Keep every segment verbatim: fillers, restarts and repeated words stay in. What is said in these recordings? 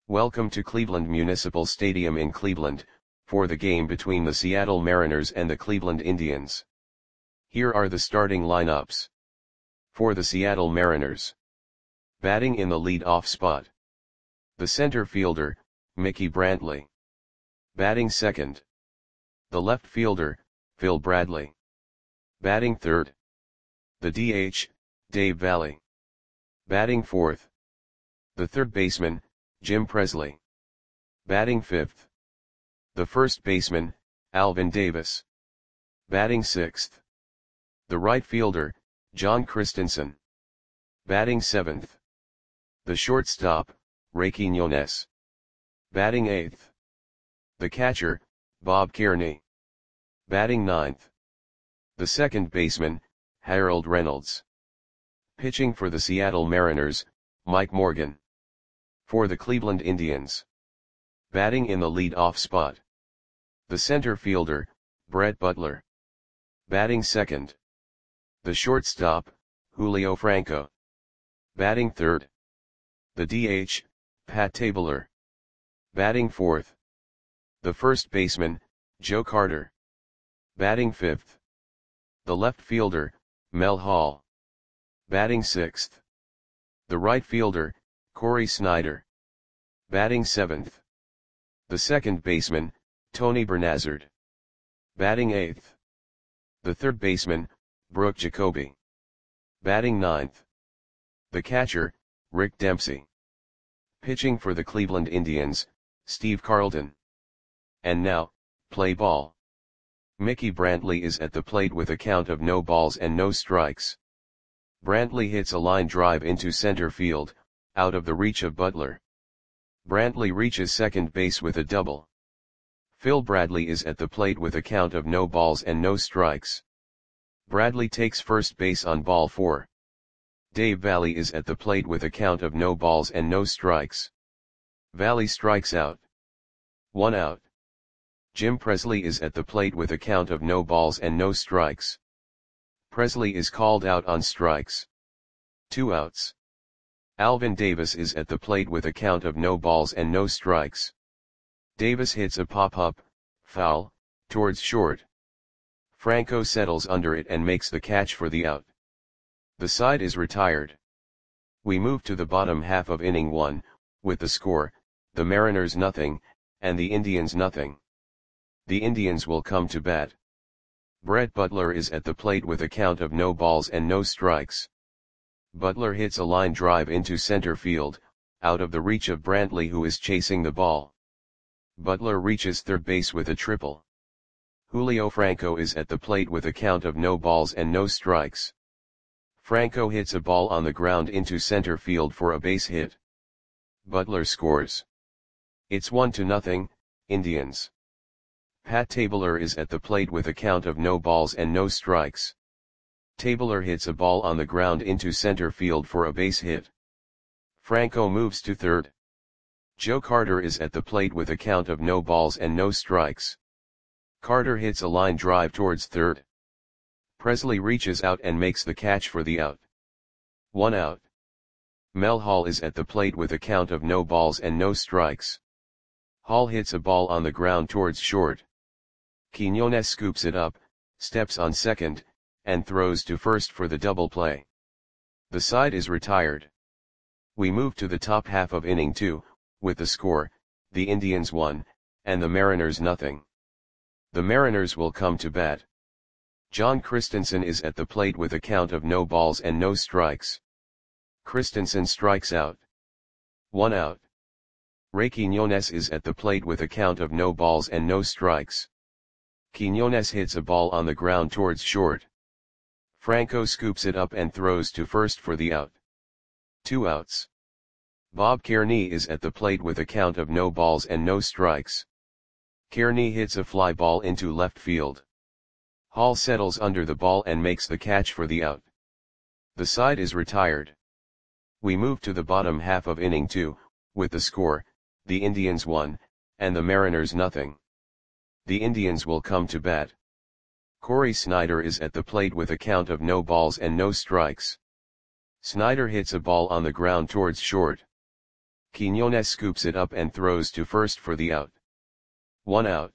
Welcome to Cleveland Municipal Stadium in Cleveland, for the game between the Seattle Mariners and the Cleveland Indians. Here are the starting lineups. For the Seattle Mariners. Batting in the lead-off spot. The center fielder, Mickey Brantley. Batting second. The left fielder, Phil Bradley. Batting third. The D H, Dave Valle. Batting fourth. The third baseman, Jim Presley. Batting fifth. The first baseman, Alvin Davis. Batting sixth. The right fielder, John Christensen. Batting seventh. The shortstop, Ray Quiñones. Batting eighth. The catcher, Bob Kearney. Batting ninth. The second baseman, Harold Reynolds. Pitching for the Seattle Mariners, Mike Morgan. For the Cleveland Indians. Batting in the lead-off spot. The center fielder, Brett Butler. Batting second. The shortstop, Julio Franco. Batting third. The D H, Pat Tabler. Batting fourth. The first baseman, Joe Carter. Batting fifth. The left fielder, Mel Hall. Batting sixth. The right fielder, Corey Snyder. Batting seventh. The second baseman, Tony Bernazard. Batting eighth. The third baseman, Brooke Jacoby. Batting ninth. The catcher, Rick Dempsey. Pitching for the Cleveland Indians, Steve Carlton. And now, play ball. Mickey Brantley is at the plate with a count of no balls and no strikes. Brantley hits a line drive into center field, out of the reach of Butler. Brantley reaches second base with a double. Phil Bradley is at the plate with a count of no balls and no strikes. Bradley takes first base on ball four. Dave Valle is at the plate with a count of no balls and no strikes. Valle strikes out. One out. Jim Presley is at the plate with a count of no balls and no strikes. Presley is called out on strikes. Two outs. Alvin Davis is at the plate with a count of no balls and no strikes. Davis hits a pop-up, foul, towards short. Franco settles under it and makes the catch for the out. The side is retired. We move to the bottom half of inning one, with the score, the Mariners nothing, and the Indians nothing. The Indians will come to bat. Brett Butler is at the plate with a count of no balls and no strikes. Butler hits a line drive into center field, out of the reach of Brantley who is chasing the ball. Butler reaches third base with a triple. Julio Franco is at the plate with a count of no balls and no strikes. Franco hits a ball on the ground into center field for a base hit. Butler scores. It's one to nothing, Indians. Pat Tabler is at the plate with a count of no balls and no strikes. Tabler hits a ball on the ground into center field for a base hit. Franco moves to third. Joe Carter is at the plate with a count of no balls and no strikes. Carter hits a line drive towards third. Presley reaches out and makes the catch for the out. One out. Mel Hall is at the plate with a count of no balls and no strikes. Hall hits a ball on the ground towards short. Quiñones scoops it up, steps on second, and throws to first for the double play. The side is retired. We move to the top half of inning two, with the score, the Indians one, and the Mariners nothing. The Mariners will come to bat. John Christensen is at the plate with a count of no balls and no strikes. Christensen strikes out. One out. Ray Quiñones is at the plate with a count of no balls and no strikes. Quiñones hits a ball on the ground towards short. Franco scoops it up and throws to first for the out. Two outs. Bob Kearney is at the plate with a count of no balls and no strikes. Kearney hits a fly ball into left field. Hall settles under the ball and makes the catch for the out. The side is retired. We move to the bottom half of inning two, with the score, the Indians one, and the Mariners nothing. The Indians will come to bat. Corey Snyder is at the plate with a count of no balls and no strikes. Snyder hits a ball on the ground towards short. Quiñones scoops it up and throws to first for the out. One out.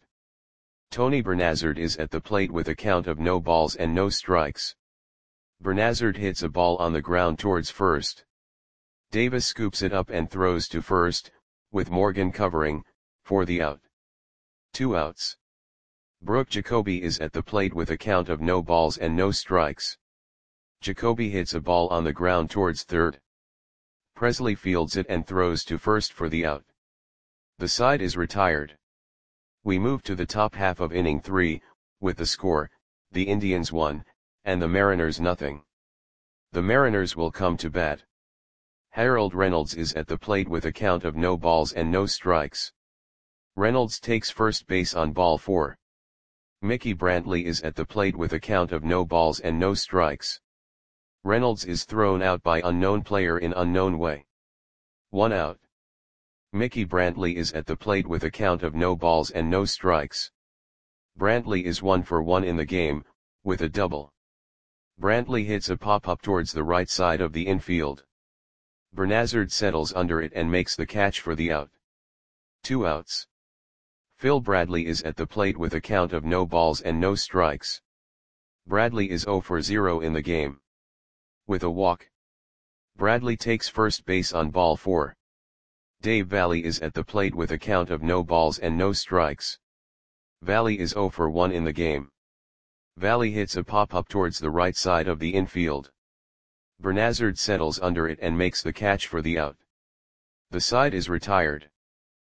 Tony Bernazard is at the plate with a count of no balls and no strikes. Bernazard hits a ball on the ground towards first. Davis scoops it up and throws to first, with Morgan covering, for the out. Two outs. Brooke Jacoby is at the plate with a count of no balls and no strikes. Jacoby hits a ball on the ground towards third. Presley fields it and throws to first for the out. The side is retired. We move to the top half of inning three, with the score, the Indians one, and the Mariners nothing. The Mariners will come to bat. Harold Reynolds is at the plate with a count of no balls and no strikes. Reynolds takes first base on ball four. Mickey Brantley is at the plate with a count of no balls and no strikes. Reynolds is thrown out by unknown player in unknown way. One out. Mickey Brantley is at the plate with a count of no balls and no strikes. Brantley is one for one in the game, with a double. Brantley hits a pop-up towards the right side of the infield. Bernazard settles under it and makes the catch for the out. Two outs. Phil Bradley is at the plate with a count of no balls and no strikes. Bradley is zero for zero in the game. With a walk. Bradley takes first base on ball four. Dave Valley is at the plate with a count of no balls and no strikes. Valley is zero for one in the game. Valley hits a pop-up towards the right side of the infield. Bernazard settles under it and makes the catch for the out. The side is retired.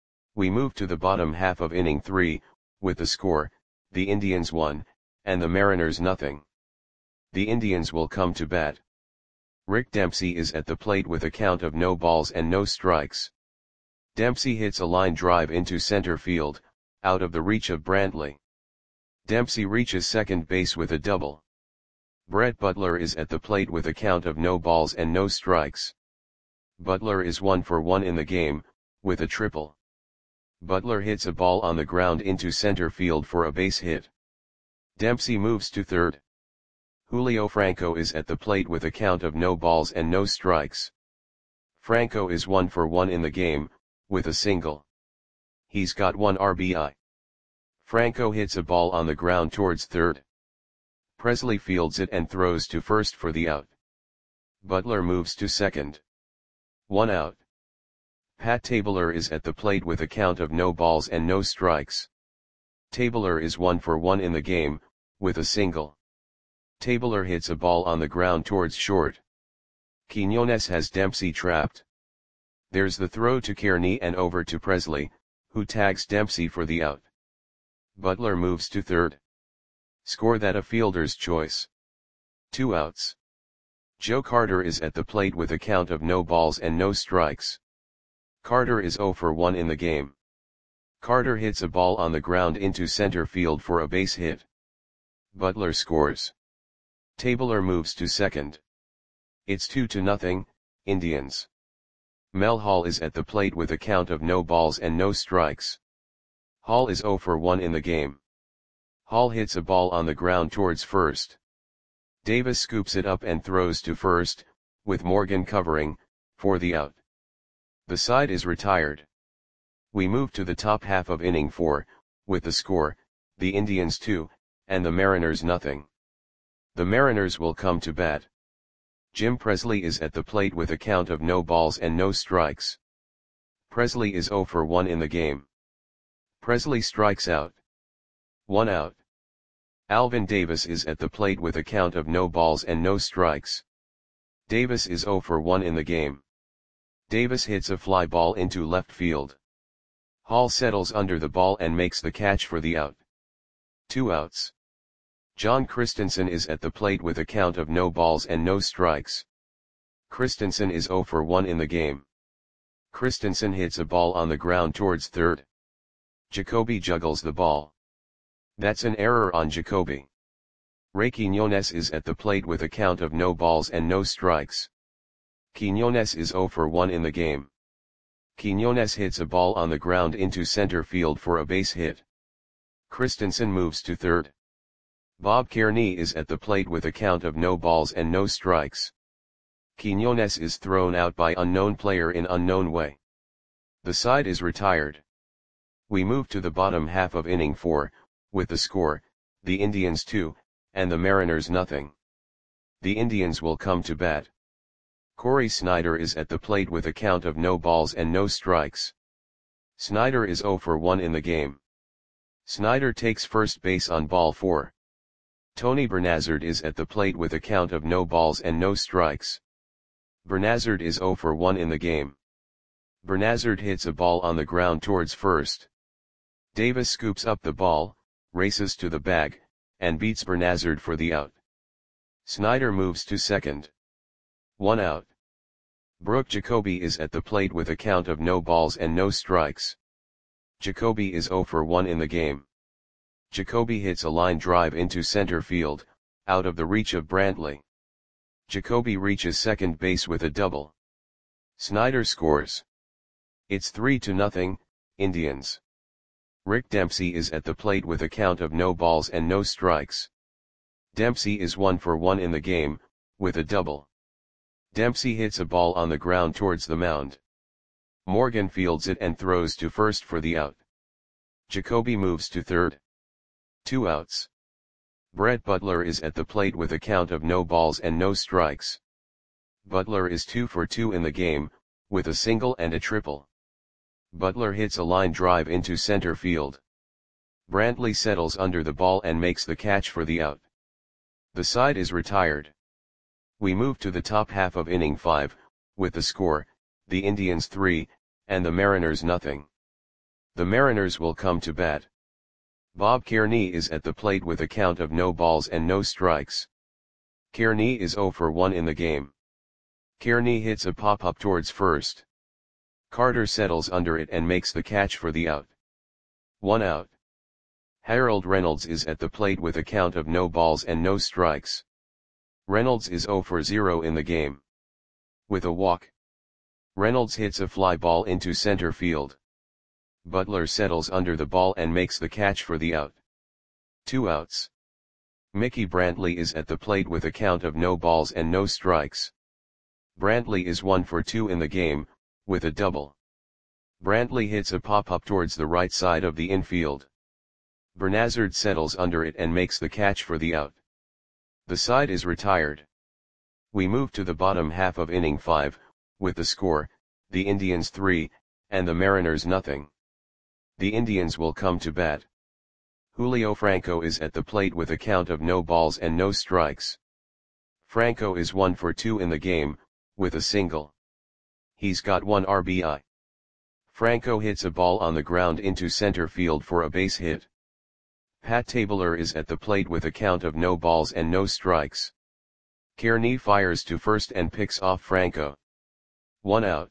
We move to the bottom half of inning three, with the score, the Indians one, and the Mariners nothing. The Indians will come to bat. Rick Dempsey is at the plate with a count of no balls and no strikes. Dempsey hits a line drive into center field, out of the reach of Brantley. Dempsey reaches second base with a double. Brett Butler is at the plate with a count of no balls and no strikes. Butler is one for one in the game, with a triple. Butler hits a ball on the ground into center field for a base hit. Dempsey moves to third. Julio Franco is at the plate with a count of no balls and no strikes. Franco is one for one in the game, with a single. He's got one R B I. Franco hits a ball on the ground towards third. Presley fields it and throws to first for the out. Butler moves to second. One out. Pat Tabler is at the plate with a count of no balls and no strikes. Tabler is one for one in the game, with a single. Tabler hits a ball on the ground towards short. Quiñones has Dempsey trapped. There's the throw to Kearney and over to Presley, who tags Dempsey for the out. Butler moves to third. Score that a fielder's choice. Two outs. Joe Carter is at the plate with a count of no balls and no strikes. Carter is zero for one in the game. Carter hits a ball on the ground into center field for a base hit. Butler scores. Tabler moves to second. It's two to nothing, Indians. Mel Hall is at the plate with a count of no balls and no strikes. Hall is zero for one in the game. Hall hits a ball on the ground towards first. Davis scoops it up and throws to first, with Morgan covering, for the out. The side is retired. We move to the top half of inning four, with the score, the Indians two, and the Mariners nothing. The Mariners will come to bat. Jim Presley is at the plate with a count of no balls and no strikes. Presley is zero for one in the game. Presley strikes out. One out. Alvin Davis is at the plate with a count of no balls and no strikes. Davis is zero for one in the game. Davis hits a fly ball into left field. Hall settles under the ball and makes the catch for the out. Two outs. John Christensen is at the plate with a count of no balls and no strikes. Christensen is zero for one in the game. Christensen hits a ball on the ground towards third. Jacoby juggles the ball. That's an error on Jacoby. Ray Quiñones is at the plate with a count of no balls and no strikes. Quiñones is zero for one in the game. Quiñones hits a ball on the ground into center field for a base hit. Christensen moves to third. Bob Kearney is at the plate with a count of no balls and no strikes. Quiñones is thrown out by unknown player in unknown way. The side is retired. We move to the bottom half of inning four, with the score, the Indians two, and the Mariners nothing. The Indians will come to bat. Corey Snyder is at the plate with a count of no balls and no strikes. Snyder is oh for one in the game. Snyder takes first base on ball four. Tony Bernazard is at the plate with a count of no balls and no strikes. Bernazard is oh for one in the game. Bernazard hits a ball on the ground towards first. Davis scoops up the ball, races to the bag, and beats Bernazard for the out. Snyder moves to second. One out. Brooke Jacoby is at the plate with a count of no balls and no strikes. Jacoby is oh for one in the game. Jacoby hits a line drive into center field, out of the reach of Brantley. Jacoby reaches second base with a double. Snyder scores. It's three to nothing, Indians. Rick Dempsey is at the plate with a count of no balls and no strikes. Dempsey is one for one in the game, with a double. Dempsey hits a ball on the ground towards the mound. Morgan fields it and throws to first for the out. Jacoby moves to third. Two outs. Brett Butler is at the plate with a count of no balls and no strikes. Butler is two for two in the game, with a single and a triple. Butler hits a line drive into center field. Brantley settles under the ball and makes the catch for the out. The side is retired. We move to the top half of inning five, with the score, the Indians three, and the Mariners nothing. The Mariners will come to bat. Bob Kearney is at the plate with a count of no balls and no strikes. Kearney is oh for one in the game. Kearney hits a pop-up towards first. Carter settles under it and makes the catch for the out. One out. Harold Reynolds is at the plate with a count of no balls and no strikes. Reynolds is oh for zero in the game. With a walk. Reynolds hits a fly ball into center field. Butler settles under the ball and makes the catch for the out. Two outs. Mickey Brantley is at the plate with a count of no balls and no strikes. Brantley is one for two in the game, with a double. Brantley hits a pop-up towards the right side of the infield. Bernazard settles under it and makes the catch for the out. The side is retired. We move to the bottom half of inning five, with the score, the Indians three, and the Mariners nothing. The Indians will come to bat. Julio Franco is at the plate with a count of no balls and no strikes. Franco is one for two in the game, with a single. He's got one R B I. Franco hits a ball on the ground into center field for a base hit. Pat Tabler is at the plate with a count of no balls and no strikes. Kearney fires to first and picks off Franco. One out.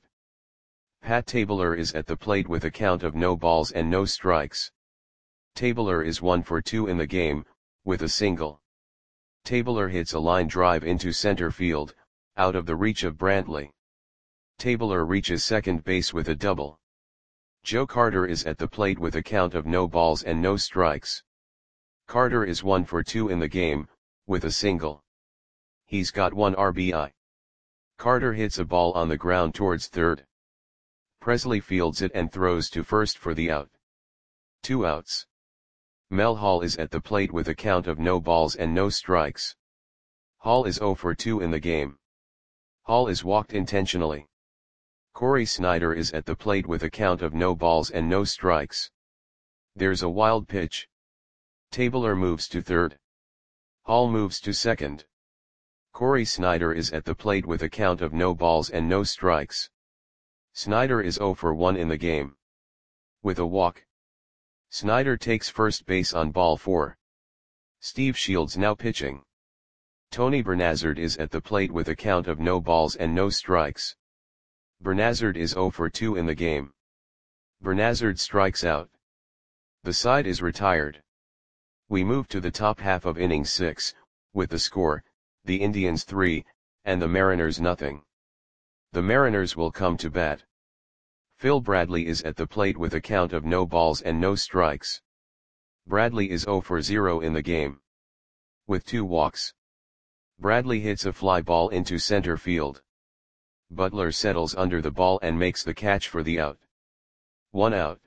Pat Tabler is at the plate with a count of no balls and no strikes. Tabler is one for two in the game, with a single. Tabler hits a line drive into center field, out of the reach of Brantley. Tabler reaches second base with a double. Joe Carter is at the plate with a count of no balls and no strikes. Carter is one for two in the game, with a single. He's got one R B I. Carter hits a ball on the ground towards third. Presley fields it and throws to first for the out. Two outs. Mel Hall is at the plate with a count of no balls and no strikes. Hall is oh for two in the game. Hall is walked intentionally. Corey Snyder is at the plate with a count of no balls and no strikes. There's a wild pitch. Tabler moves to third. Hall moves to second. Corey Snyder is at the plate with a count of no balls and no strikes. Snyder is oh for one in the game. With a walk. Snyder takes first base on ball four. Steve Shields now pitching. Tony Bernazard is at the plate with a count of no balls and no strikes. Bernazard is oh for two in the game. Bernazard strikes out. The side is retired. We move to the top half of inning six, with the score, the Indians three, and the Mariners nothing. The Mariners will come to bat. Phil Bradley is at the plate with a count of no balls and no strikes. Bradley is oh for zero in the game. With two walks. Bradley hits a fly ball into center field. Butler settles under the ball and makes the catch for the out. One out.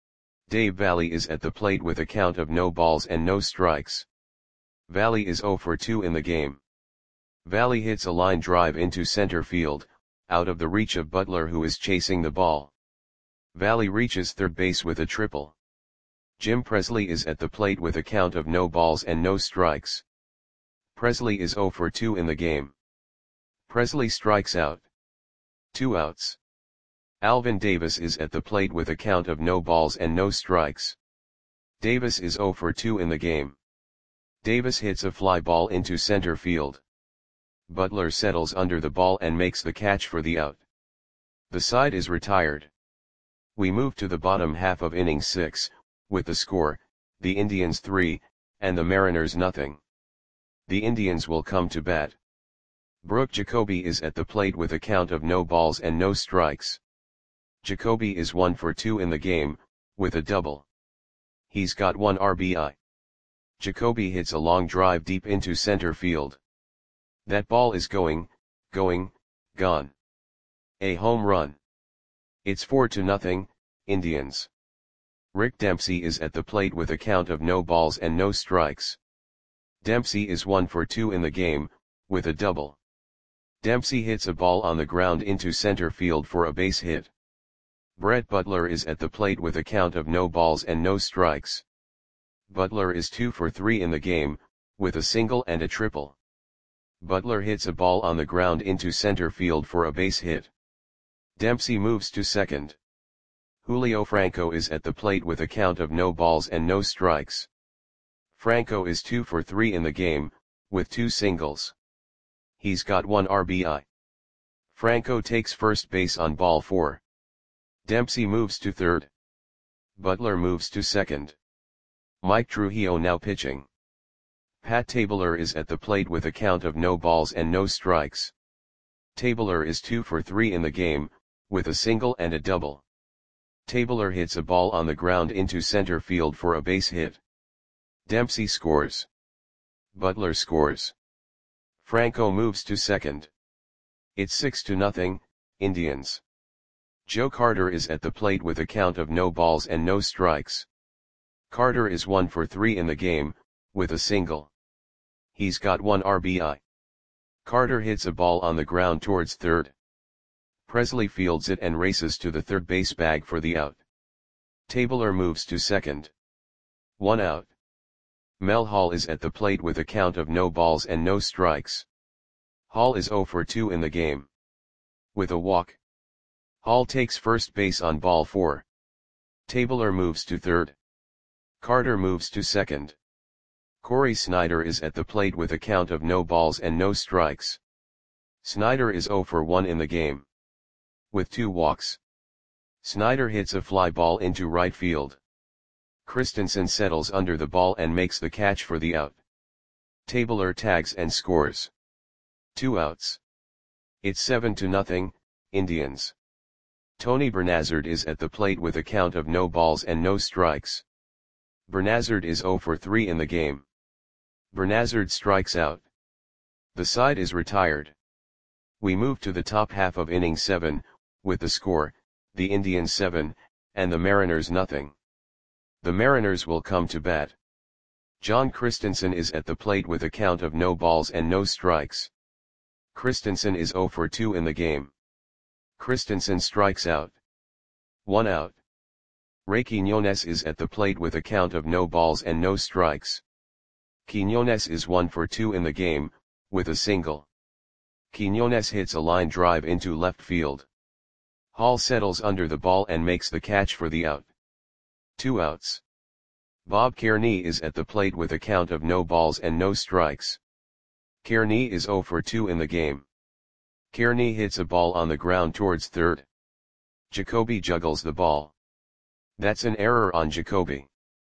Dave Valley is at the plate with a count of no balls and no strikes. Valley is zero for two in the game. Valley hits a line drive into center field, out of the reach of Butler, who is chasing the ball. Valley reaches third base with a triple. Jim Presley is at the plate with a count of no balls and no strikes. Presley is zero for two in the game. Presley strikes out. Two outs. Alvin Davis is at the plate with a count of no balls and no strikes. Davis is zero for two in the game. Davis hits a fly ball into center field. Butler settles under the ball and makes the catch for the out. The side is retired. We move to the bottom half of inning six, with the score, the Indians three, and the Mariners nothing. The Indians will come to bat. Brooke Jacoby is at the plate with a count of no balls and no strikes. Jacoby is one for two in the game, with a double. He's got one R B I. Jacoby hits a long drive deep into center field. That ball is going, going, gone. A home run. It's four to nothing, Indians. Rick Dempsey is at the plate with a count of no balls and no strikes. Dempsey is one for two in the game, with a double. Dempsey hits a ball on the ground into center field for a base hit. Brett Butler is at the plate with a count of no balls and no strikes. Butler is two for three in the game, with a single and a triple. Butler hits a ball on the ground into center field for a base hit. Dempsey moves to second. Julio Franco is at the plate with a count of no balls and no strikes. Franco is two for three in the game, with two singles. He's got one R B I. Franco takes first base on ball four. Dempsey moves to third. Butler moves to second. Mike Trujillo now pitching. Pat Tabler is at the plate with a count of no balls and no strikes. Tabler is two for three in the game, with a single and a double. Tabler hits a ball on the ground into center field for a base hit. Dempsey scores. Butler scores. Franco moves to second. It's six to nothing, Indians. Joe Carter is at the plate with a count of no balls and no strikes. Carter is one for three in the game, with a single. He's got one R B I. Carter hits a ball on the ground towards third. Presley fields it and races to the third base bag for the out. Tabler moves to second. One out. Mel Hall is at the plate with a count of no balls and no strikes. Hall is zero for two in the game. With a walk. Hall takes first base on ball four. Tabler moves to third. Carter moves to second. Corey Snyder is at the plate with a count of no balls and no strikes. Snyder is zero for one in the game. With two walks. Snyder hits a fly ball into right field. Christensen settles under the ball and makes the catch for the out. Tabler tags and scores. Two outs. It's seven to nothing, Indians. Tony Bernazard is at the plate with a count of no balls and no strikes. Bernazard is zero for three in the game. Bernazard strikes out. The side is retired. We move to the top half of inning seven, with the score, the Indians seven, and the Mariners nothing. The Mariners will come to bat. John Christensen is at the plate with a count of no balls and no strikes. Christensen is zero for two in the game. Christensen strikes out. One out. Ray Quiñones is at the plate with a count of no balls and no strikes. Quiñones is one for two in the game, with a single. Quiñones hits a line drive into left field. Hall settles under the ball and makes the catch for the out. Two outs. Bob Kearney is at the plate with a count of no balls and no strikes. Kearney is zero for two in the game. Kearney hits a ball on the ground towards third. Jacoby juggles the ball. That's an error on Jacoby.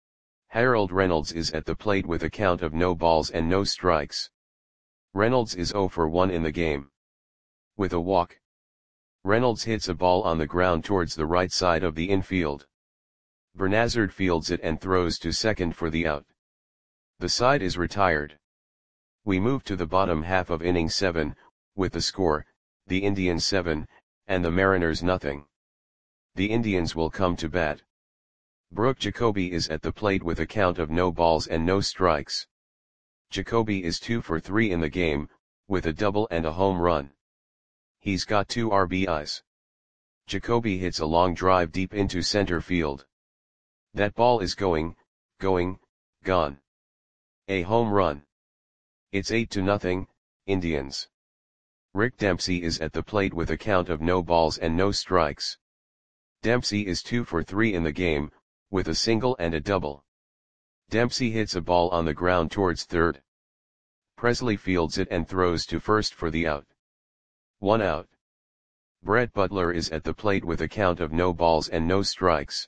Harold Reynolds is at the plate with a count of no balls and no strikes. Reynolds is zero for one in the game. With a walk. Reynolds hits a ball on the ground towards the right side of the infield. Bernazard fields it and throws to second for the out. The side is retired. We move to the bottom half of inning seven, with the score, the Indians seven, and the Mariners nothing. The Indians will come to bat. Brooke Jacoby is at the plate with a count of no balls and no strikes. Jacoby is two for three in the game, with a double and a home run. He's got two R B Is. Jacoby hits a long drive deep into center field. That ball is going, going, gone. A home run. It's eight to nothing, Indians. Rick Dempsey is at the plate with a count of no balls and no strikes. Dempsey is two for three in the game, with a single and a double. Dempsey hits a ball on the ground towards third. Presley fields it and throws to first for the out. One out. Brett Butler is at the plate with a count of no balls and no strikes.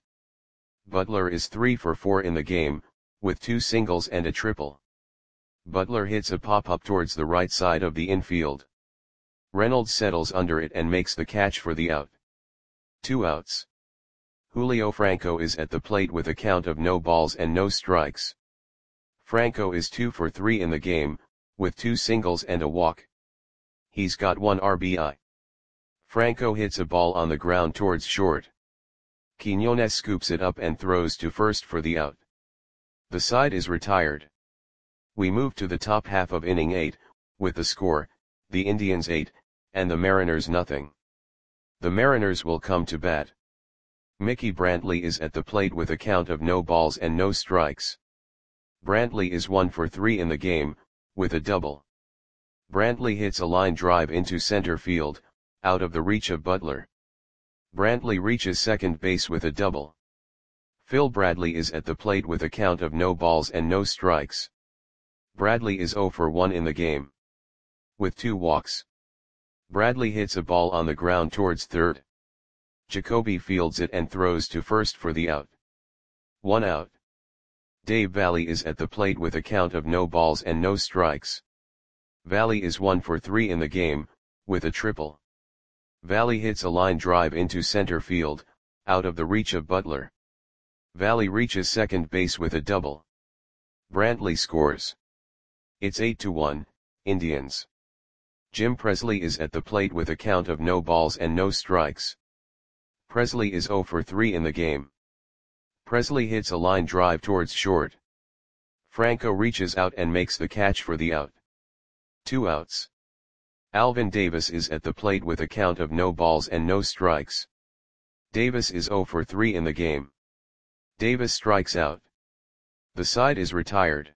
Butler is three for four in the game, with two singles and a triple. Butler hits a pop-up towards the right side of the infield. Reynolds settles under it and makes the catch for the out. Two outs. Julio Franco is at the plate with a count of no balls and no strikes. Franco is two for three in the game, with two singles and a walk. He's got one R B I. Franco hits a ball on the ground towards short. Quiñones scoops it up and throws to first for the out. The side is retired. We move to the top half of inning eight, with the score, the Indians eight, and the Mariners nothing. The Mariners will come to bat. Mickey Brantley is at the plate with a count of no balls and no strikes. Brantley is one for three in the game, with a double. Brantley hits a line drive into center field, out of the reach of Butler. Brantley reaches second base with a double. Phil Bradley is at the plate with a count of no balls and no strikes. Bradley is zero for one in the game, with two walks. Bradley hits a ball on the ground towards third. Jacoby fields it and throws to first for the out. One out. Dave Valle is at the plate with a count of no balls and no strikes. Valle is one for three in the game, with a triple. Valle hits a line drive into center field, out of the reach of Butler. Valle reaches second base with a double. Brantley scores. It's eight to one, Indians. Jim Presley is at the plate with a count of no balls and no strikes. Presley is zero for three in the game. Presley hits a line drive towards short. Franco reaches out and makes the catch for the out. Two outs. Alvin Davis is at the plate with a count of no balls and no strikes. Davis is zero for three in the game. Davis strikes out. The side is retired.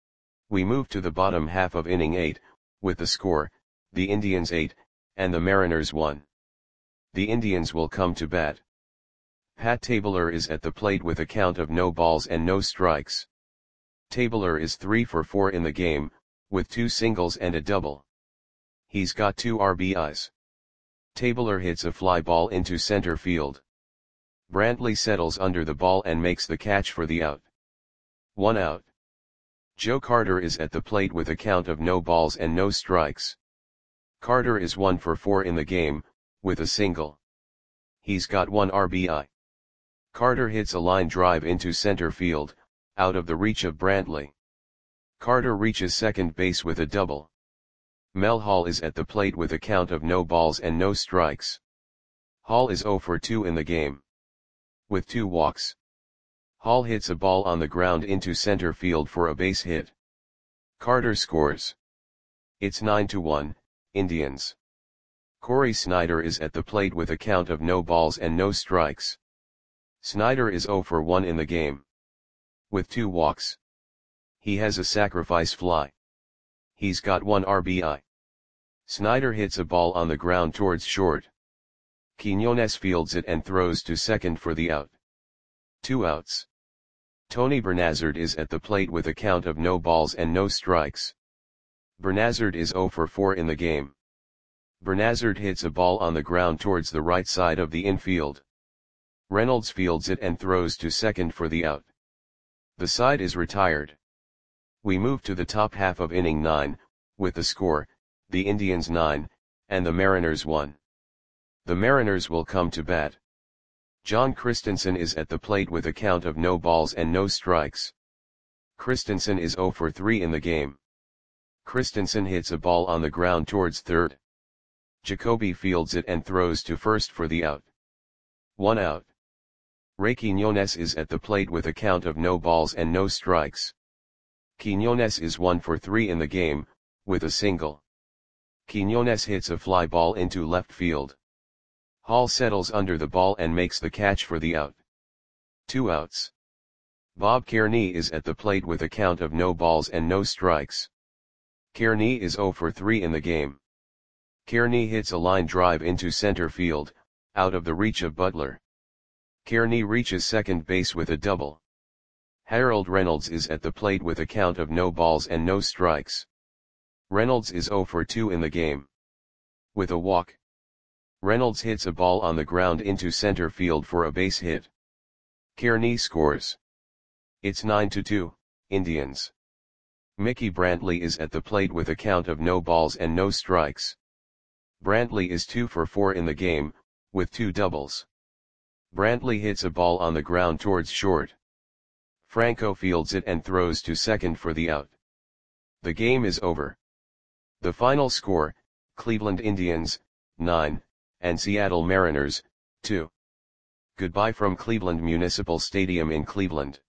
We move to the bottom half of inning eight, with the score, the Indians eight, and the Mariners one. The Indians will come to bat. Pat Tabler is at the plate with a count of no balls and no strikes. Tabler is three for four in the game, with two singles and a double. He's got two R B Is. Tabler hits a fly ball into center field. Brantley settles under the ball and makes the catch for the out. One out. Joe Carter is at the plate with a count of no balls and no strikes. Carter is one for four in the game, with a single. He's got one R B I. Carter hits a line drive into center field, out of the reach of Brantley. Carter reaches second base with a double. Mel Hall is at the plate with a count of no balls and no strikes. Hall is zero for two in the game, with two walks. Hall hits a ball on the ground into center field for a base hit. Carter scores. It's nine to one, Indians. Corey Snyder is at the plate with a count of no balls and no strikes. Snyder is zero for one in the game, with two walks. He has a sacrifice fly. He's got one R B I. Snyder hits a ball on the ground towards short. Quiñones fields it and throws to second for the out. Two outs. Tony Bernazard is at the plate with a count of no balls and no strikes. Bernazard is zero for four in the game. Bernazard hits a ball on the ground towards the right side of the infield. Reynolds fields it and throws to second for the out. The side is retired. We move to the top half of inning nine, with the score, the Indians nine, and the Mariners one. The Mariners will come to bat. John Christensen is at the plate with a count of no balls and no strikes. Christensen is zero for three in the game. Christensen hits a ball on the ground towards third. Jacoby fields it and throws to first for the out. one out. Ray Quiñones is at the plate with a count of no balls and no strikes. Quiñones is one for three in the game, with a single. Quiñones hits a fly ball into left field. Hall settles under the ball and makes the catch for the out. Two outs. Bob Kearney is at the plate with a count of no balls and no strikes. Kearney is zero for three in the game. Kearney hits a line drive into center field, out of the reach of Butler. Kearney reaches second base with a double. Harold Reynolds is at the plate with a count of no balls and no strikes. Reynolds is zero for two in the game. With a walk. Reynolds hits a ball on the ground into center field for a base hit. Kearney scores. It's nine to two, Indians. Mickey Brantley is at the plate with a count of no balls and no strikes. Brantley is two for four in the game, with two doubles. Brantley hits a ball on the ground towards short. Franco fields it and throws to second for the out. The game is over. The final score, Cleveland Indians, nine, and Seattle Mariners, two. Goodbye from Cleveland Municipal Stadium in Cleveland.